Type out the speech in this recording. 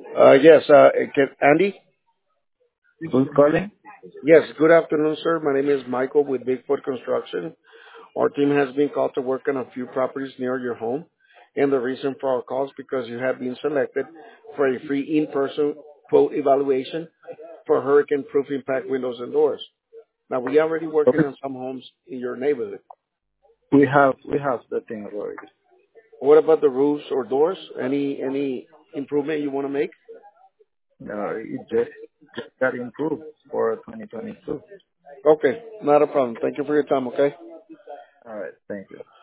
Yes, Andy? Who's calling? Yes, good afternoon, sir. My name is Michael with Bigfoot Construction. Our team has been called to work on a few properties near your home. And the reason for our call is because you have been selected for a free in-person quote evaluation for hurricane-proof impact windows and doors. Now, we are already working Okay. on some homes in your neighborhood. We have the thing already. What about the roofs or doors? Any improvement you want to make? It just got improved for 2022. Okay, not a problem. Thank you for your time, okay? All right. Thank you.